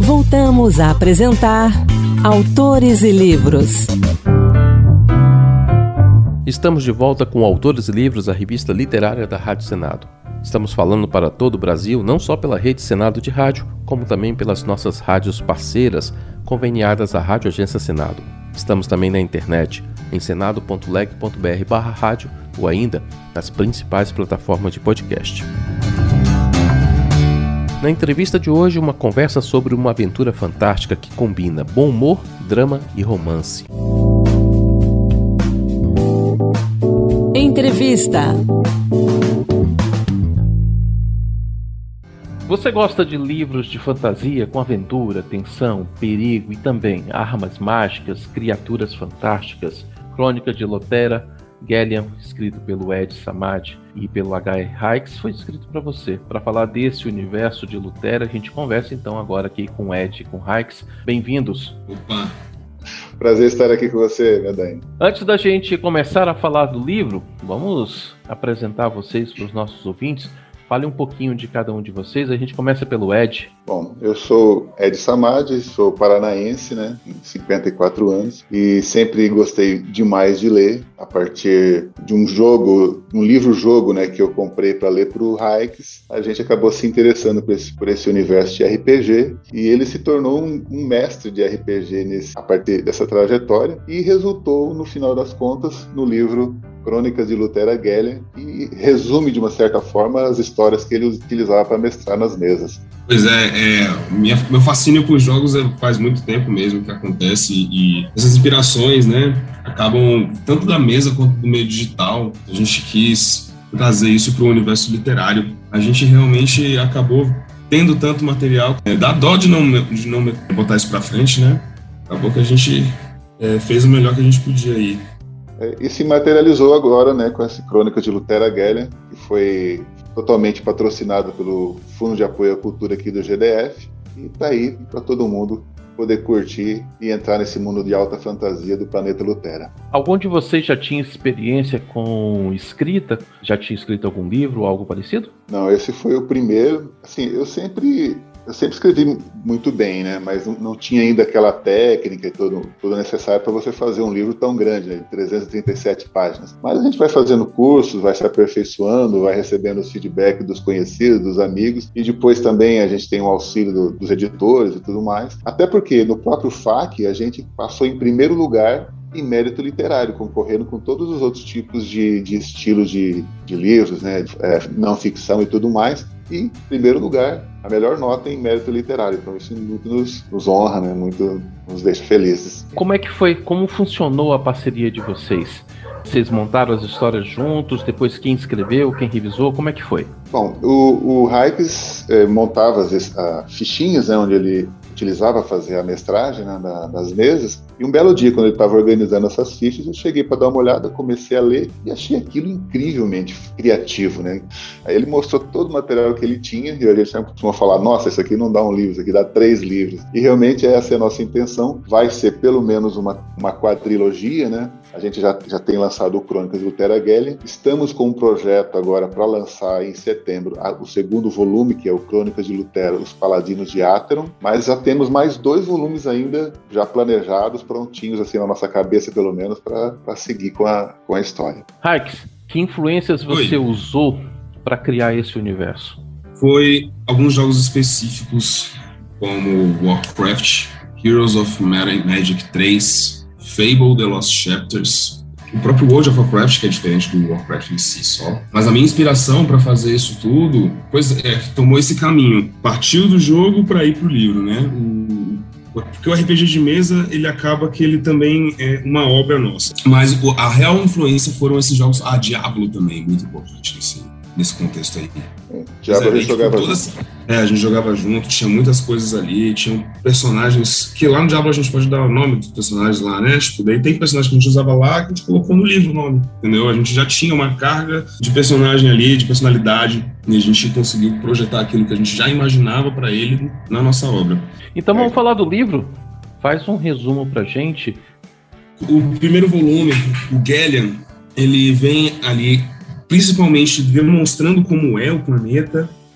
Voltamos a apresentar Autores e Livros. Estamos de volta com Autores e Livros, a revista literária da Rádio Senado. Estamos falando para todo o Brasil, não só pela Rede Senado de Rádio, como também pelas nossas rádios parceiras, conveniadas à Rádio Agência Senado. Estamos também na internet, em senado.leg.br/rádio ou ainda nas principais plataformas de podcast. Na entrevista de hoje, uma conversa sobre uma aventura fantástica que combina bom humor, drama e romance. Entrevista. Você gosta de livros de fantasia com aventura, tensão, perigo e também armas mágicas, criaturas fantásticas? Crônica de Lutera Gelian, escrito pelo Ed Samad e pelo H.R. Hikes, foi escrito para você. Para falar desse universo de Lutera, a gente conversa então agora aqui com o Ed e com o Hikes. Bem-vindos. Opa! Prazer estar aqui com você, Medain. Antes da gente começar a falar do livro, vamos apresentar vocês para os nossos ouvintes. Fale um pouquinho de cada um de vocês. A gente começa pelo Ed. Bom, eu sou Ed Samad, sou paranaense, né, 54 anos, e sempre gostei demais de ler, a partir de um livro-jogo, né, que eu comprei para ler para o Hikes. A gente acabou se interessando por esse universo de RPG, e ele se tornou um mestre de RPG a partir dessa trajetória, e resultou, no final das contas, no livro Crônicas de Lutera Gelian, e resume, de uma certa forma, as histórias que ele utilizava para mestrar nas mesas. Pois meu fascínio por jogos faz muito tempo mesmo que acontece, e essas inspirações, né, acabam tanto da mesa quanto do meio digital. A gente quis trazer isso para o universo literário. A gente realmente acabou tendo tanto material, dá dó de não botar isso para frente, né? Acabou que a gente fez o melhor que a gente podia aí. E se materializou agora, né, com essa Crônica de Lutera Gelian, que foi totalmente patrocinado pelo Fundo de Apoio à Cultura aqui do GDF, e está aí para todo mundo poder curtir e entrar nesse mundo de alta fantasia do planeta Lutera. Algum de vocês já tinha experiência com escrita? Já tinha escrito algum livro ou algo parecido? Não, esse foi o primeiro. Assim, eu sempre escrevi muito bem, né? Mas não tinha ainda aquela técnica e tudo necessário para você fazer um livro tão grande, né? De 337 páginas. Mas a gente vai fazendo cursos, vai se aperfeiçoando, vai recebendo os feedback dos conhecidos, dos amigos, e depois também a gente tem o auxílio dos editores e tudo mais. Até porque no próprio FAQ a gente passou em primeiro lugar em mérito literário, concorrendo com todos os outros tipos de estilos de livros, né? Não ficção e tudo mais. E, em primeiro lugar, a melhor nota em mérito literário. Então isso muito nos honra, né? Muito nos deixa felizes. Como é que foi? Como funcionou a parceria de vocês? Vocês montaram as histórias juntos, depois quem escreveu, quem revisou, como é que foi? Bom, o Hikes montava as fichinhas, né, onde ele utilizava fazer a mestragem, né, das mesas, e um belo dia, quando ele estava organizando essas fichas, eu cheguei para dar uma olhada, comecei a ler e achei aquilo incrivelmente criativo, né? Aí ele mostrou todo o material que ele tinha, e a gente sempre costuma falar, nossa, isso aqui não dá um livro, isso aqui dá 3 livros. E realmente essa é a nossa intenção, vai ser pelo menos uma quadrilogia, né? A gente já tem lançado o Crônicas de Lutera Gelian. Estamos com um projeto agora para lançar em setembro o segundo volume, que é o Crônicas de Lutera, Os Paladinos de Atheron. Mas já temos mais 2 volumes ainda já planejados, prontinhos assim na nossa cabeça, pelo menos, para seguir com a história. Hikes, que influências você usou para criar esse universo? Foi alguns jogos específicos, como Warcraft, Heroes of Magic 3, Fable: The Lost Chapters, o próprio World of Warcraft, que é diferente do Warcraft em si só. Mas a minha inspiração para fazer isso tudo, tomou esse caminho. Partiu do jogo para ir pro livro, né? Porque o RPG de mesa, ele acaba que ele também é uma obra nossa. Mas a real influência foram esses jogos. Diablo também, muito importante nesse contexto aí. Diablo a gente jogava junto. A gente jogava junto, tinha muitas coisas ali, tinham personagens, que lá no Diablo a gente pode dar o nome dos personagens lá, né? Tipo, daí tem personagem que a gente usava lá, que a gente colocou no livro o nome, entendeu? A gente já tinha uma carga de personagem ali, de personalidade, e a gente conseguiu projetar aquilo que a gente já imaginava para ele na nossa obra. Então vamos falar do livro? Faz um resumo pra gente. O primeiro volume, o Gelian, ele vem ali principalmente demonstrando como é o planeta,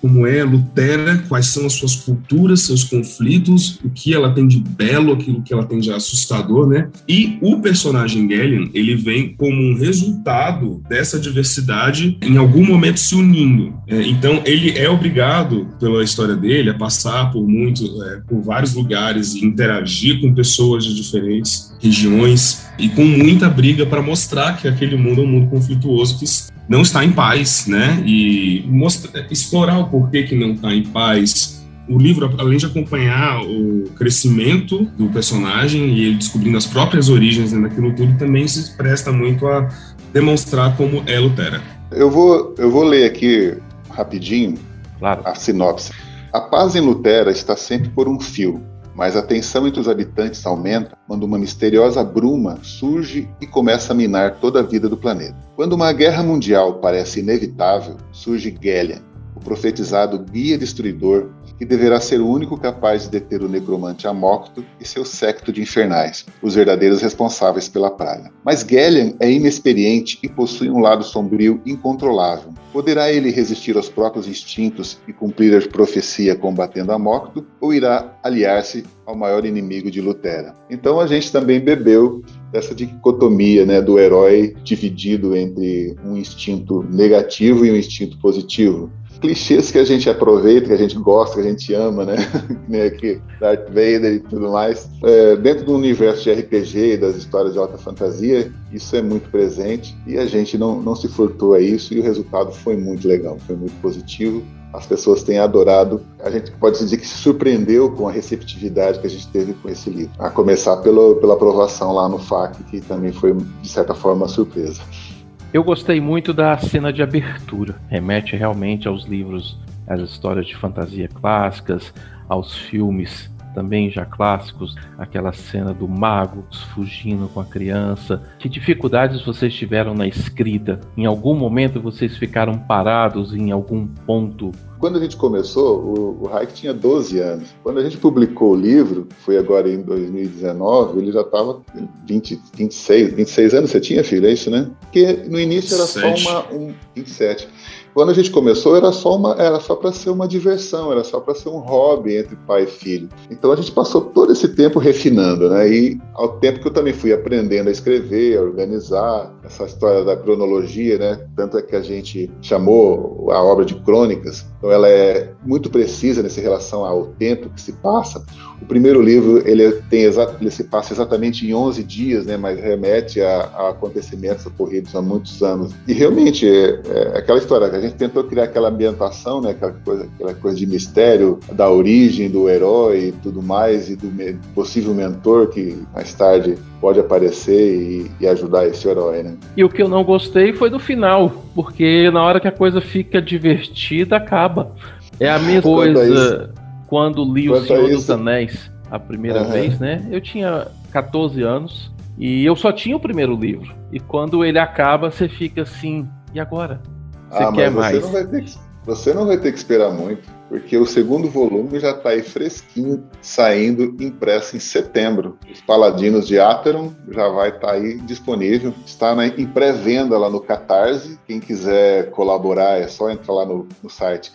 como é Lutera, quais são as suas culturas, seus conflitos, o que ela tem de belo, aquilo que ela tem de assustador, né? E o personagem Gallian, ele vem como um resultado dessa diversidade em algum momento se unindo. Então, ele é obrigado, pela história dele, a passar por vários lugares e interagir com pessoas de diferentes regiões e com muita briga para mostrar que aquele mundo é um mundo conflituoso que não está em paz, né? E explorar o porquê que não está em paz. O livro, além de acompanhar o crescimento do personagem e ele descobrindo as próprias origens daquilo tudo, também se presta muito a demonstrar como é Lutera. Eu vou ler aqui rapidinho, claro, a sinopse. A paz em Lutera está sempre por um fio, mas a tensão entre os habitantes aumenta quando uma misteriosa bruma surge e começa a minar toda a vida do planeta. Quando uma guerra mundial parece inevitável, surge Gallian, o profetizado guia destruidor, que deverá ser o único capaz de deter o necromante Amokto e seu séquito de infernais, os verdadeiros responsáveis pela praga. Mas Gallian é inexperiente e possui um lado sombrio incontrolável. Poderá ele resistir aos próprios instintos e cumprir a profecia combatendo Amokto, ou irá aliar-se ao maior inimigo de Lutera? Então a gente também bebeu dessa dicotomia, né, do herói dividido entre um instinto negativo e um instinto positivo. Clichês que a gente aproveita, que a gente gosta, que a gente ama, né? Nem aqui, Darth Vader e tudo mais. Dentro do universo de RPG e das histórias de alta fantasia, isso é muito presente e a gente não se furtou a isso e o resultado foi muito legal, foi muito positivo. As pessoas têm adorado. A gente pode dizer que se surpreendeu com a receptividade que a gente teve com esse livro. A começar pela aprovação lá no FAQ, que também foi, de certa forma, uma surpresa. Eu gostei muito da cena de abertura. Remete realmente aos livros, às histórias de fantasia clássicas, aos filmes também já clássicos, aquela cena do mago fugindo com a criança. Que dificuldades vocês tiveram na escrita? Em algum momento vocês ficaram parados em algum ponto? Quando a gente começou, o Hayek tinha 12 anos. Quando a gente publicou o livro, foi agora em 2019, ele já estava 26 anos. Você tinha, filho? É isso, né? Porque no início era 7. só 27. Quando a gente começou, era só para ser uma diversão, era só para ser um hobby entre pai e filho. Então a gente passou todo esse tempo refinando, né? E ao tempo que eu também fui aprendendo a escrever, a organizar, essa história da cronologia, né? Tanto é que a gente chamou a obra de crônicas. Então ela é muito precisa nessa relação ao tempo que se passa. O primeiro livro ele se passa exatamente em 11 dias, né? Mas remete a acontecimentos ocorridos há muitos anos. E realmente é aquela história que a gente tentou criar aquela ambientação, né? Aquela coisa de mistério da origem do herói e tudo mais, e do possível mentor que mais tarde pode aparecer e ajudar esse herói, né? E o que eu não gostei foi do final, porque na hora que a coisa fica divertida, acaba. É a mesma coisa quando li O Senhor dos Anéis a primeira vez, né? Eu tinha 14 anos e eu só tinha o primeiro livro. E quando ele acaba, você fica assim, e agora? Você quer mais? Você não vai ter que esperar muito, porque o segundo volume já está aí fresquinho, saindo impresso em setembro. Os Paladinos de Atheron já vai estar aí disponível. Está em pré-venda lá no Catarse. Quem quiser colaborar é só entrar lá no site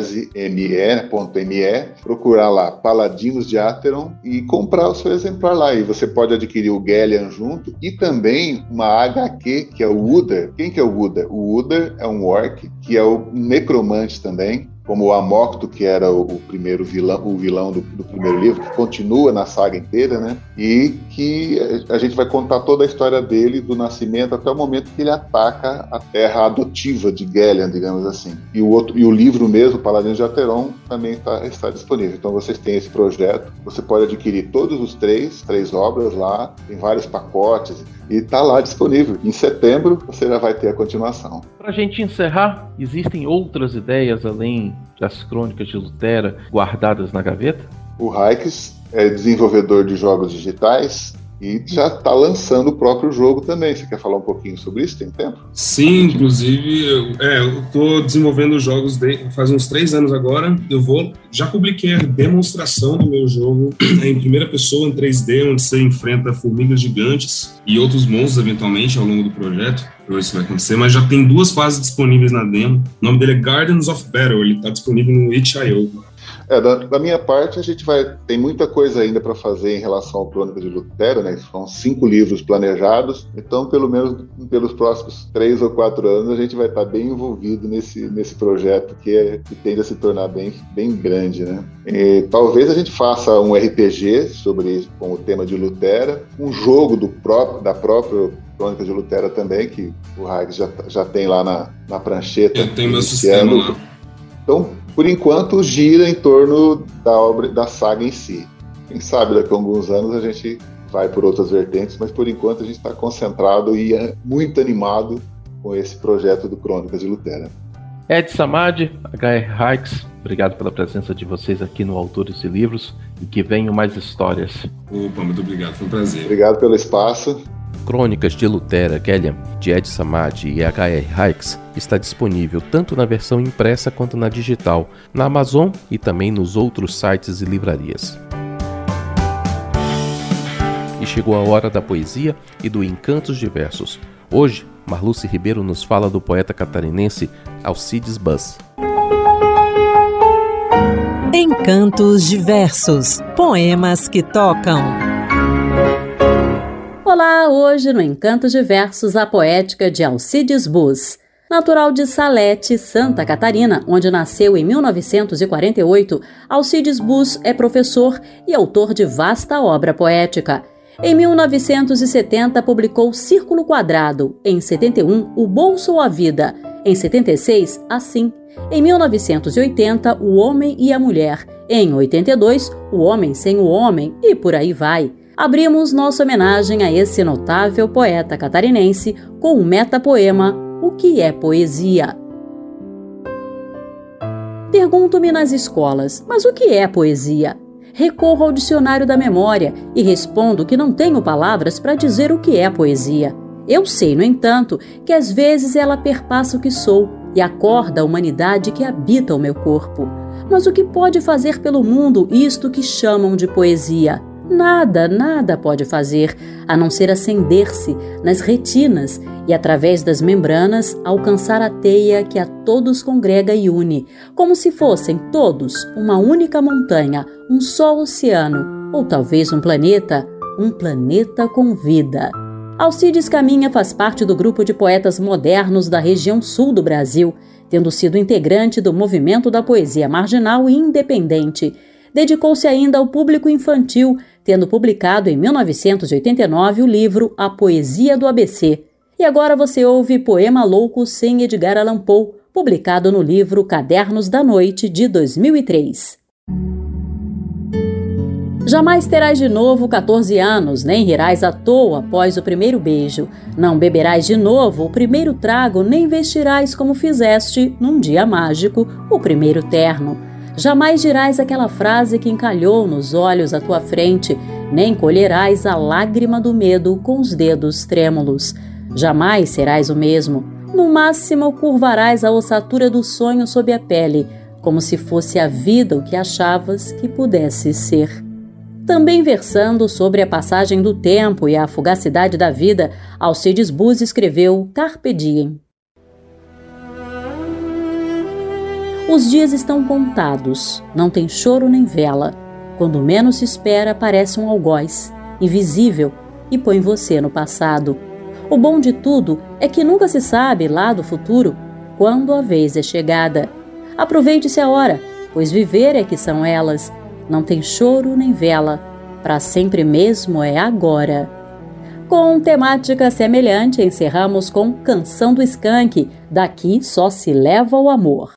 catarse.me, procurar lá Paladinos de Atheron e comprar o seu exemplar lá. E você pode adquirir o Gallian junto e também uma HQ, que é o Uther. Quem que é o Uther? O Uther é um orc, que é o necromante também, como o Amokto, que era o vilão do primeiro livro, que continua na saga inteira, né? E que a gente vai contar toda a história dele, do nascimento até o momento que ele ataca a terra adotiva de Gallian, digamos assim. E o livro mesmo, Paladinos de Atheron, também está disponível. Então vocês têm esse projeto, você pode adquirir todos os três obras lá, tem vários pacotes, e está lá disponível. Em setembro você já vai ter a continuação. Para a gente encerrar, existem outras ideias além das crônicas de Lutera guardadas na gaveta? O Hayek é desenvolvedor de jogos digitais e já está lançando o próprio jogo também. Você quer falar um pouquinho sobre isso? Tem tempo? Sim, inclusive, eu estou desenvolvendo jogos faz uns 3 anos agora. Já publiquei a demonstração do meu jogo em primeira pessoa, em 3D, onde você enfrenta formigas gigantes e outros monstros, eventualmente, ao longo do projeto. ver se vai acontecer, mas já tem 2 fases disponíveis na demo. O nome dele é Gardens of Battle, ele está disponível no itch.io. Da minha parte, a gente tem muita coisa ainda para fazer em relação ao Crônica de Lutero, né? São 5 livros planejados, então pelo menos pelos próximos 3 ou 4 anos a gente vai estar bem envolvido nesse projeto que tende a se tornar bem grande, né? E talvez a gente faça um RPG com o tema de Lutero, um jogo da própria Crônica de Lutero também, que o Raik já tem lá na prancheta. Eu tenho meu sistema lá. Então, por enquanto, gira em torno da saga em si. Quem sabe daqui a alguns anos a gente vai por outras vertentes, mas por enquanto a gente está concentrado e muito animado com esse projeto do Crônicas de Lutero. Ed Samad, H.R. Raik, obrigado pela presença de vocês aqui no Autores de Livros e que venham mais histórias. Opa, muito obrigado, foi um prazer. Obrigado pelo espaço. Crônicas de Lutero Gelliam, de Ed Samad e H.R. Raik, está disponível tanto na versão impressa quanto na digital, na Amazon e também nos outros sites e livrarias. E chegou a hora da poesia e do Encantos Diversos. Hoje, Marluce Ribeiro nos fala do poeta catarinense Alcides Bus. Encantos Diversos, poemas que tocam. Olá, hoje no Encantos Diversos, a poética de Alcides Bus. Natural de Salete, Santa Catarina, onde nasceu em 1948, Alcides Bus é professor e autor de vasta obra poética. Em 1970, publicou Círculo Quadrado. Em 71, O Bolso ou a Vida. Em 76, Assim. Em 1980, O Homem e a Mulher. Em 82, O Homem sem o Homem. E por aí vai. Abrimos nossa homenagem a esse notável poeta catarinense com o metapoema O que é poesia? Pergunto-me nas escolas, mas o que é poesia? Recorro ao dicionário da memória e respondo que não tenho palavras para dizer o que é poesia. Eu sei, no entanto, que às vezes ela perpassa o que sou e acorda a humanidade que habita o meu corpo. Mas o que pode fazer pelo mundo isto que chamam de poesia? Nada pode fazer, a não ser acender-se nas retinas e, através das membranas, alcançar a teia que a todos congrega e une, como se fossem todos uma única montanha, um só oceano, ou talvez um planeta com vida. Alcides Caminha faz parte do grupo de poetas modernos da região sul do Brasil, tendo sido integrante do movimento da poesia marginal e independente. Dedicou-se ainda ao público infantil, tendo publicado em 1989 o livro A Poesia do ABC. E agora você ouve Poema Louco sem Edgar Allan Poe, publicado no livro Cadernos da Noite, de 2003. Jamais terás de novo 14 anos, nem rirás à toa após o primeiro beijo. Não beberás de novo o primeiro trago, nem vestirás como fizeste, num dia mágico, o primeiro terno. Jamais dirás aquela frase que encalhou nos olhos à tua frente, nem colherás a lágrima do medo com os dedos trêmulos. Jamais serás o mesmo. No máximo, curvarás a ossatura do sonho sob a pele, como se fosse a vida o que achavas que pudesse ser. Também versando sobre a passagem do tempo e a fugacidade da vida, Alcides Bus escreveu Carpe Diem. Os dias estão contados, não tem choro nem vela. Quando menos se espera, aparece um algoz, invisível, e põe você no passado. O bom de tudo é que nunca se sabe, lá do futuro, quando a vez é chegada. Aproveite-se a hora, pois viver é que são elas. Não tem choro nem vela, para sempre mesmo é agora. Com temática semelhante, encerramos com Canção do Skank, Daqui Só Se Leva o Amor.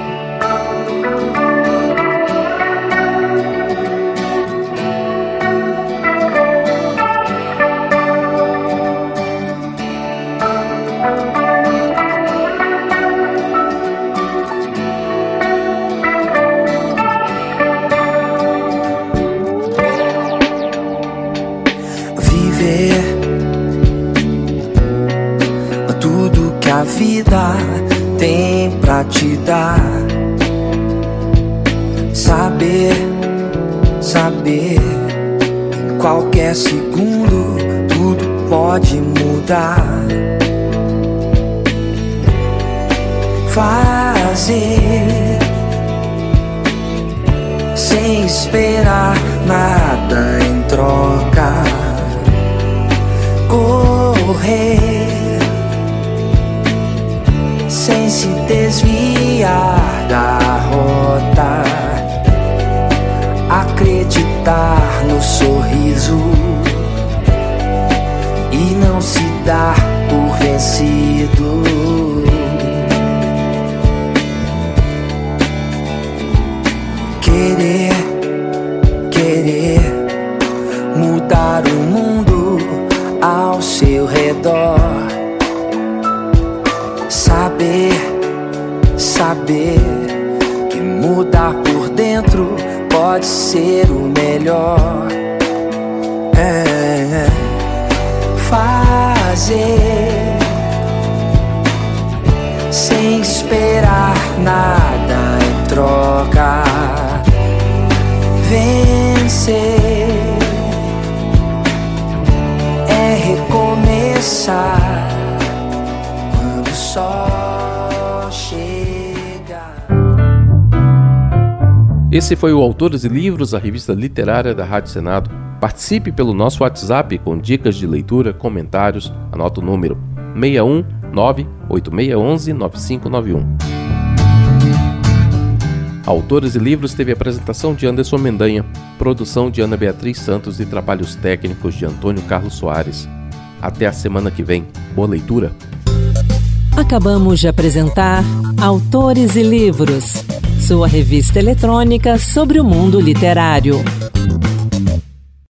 A vida tem pra te dar. Saber, em qualquer segundo tudo pode mudar. fazer sem esperar nada em troca, correr sem se desviar da rota, acreditar no sorriso e não se dar por vencido. Querer mudar o mundo ao seu redor. Saber que mudar por dentro pode ser o melhor. Fazer sem esperar nada em troca, vencer é recomeçar quando o sol chega. Esse foi o Autores e Livros, a revista literária da Rádio Senado. Participe pelo nosso WhatsApp com dicas de leitura, comentários. Anota o número 61 98611 9591. Autores e Livros teve apresentação de Anderson Mendanha, produção de Ana Beatriz Santos e trabalhos técnicos de Antônio Carlos Soares. Até a semana que vem. Boa leitura. Acabamos de apresentar Autores e Livros, sua revista eletrônica sobre o mundo literário.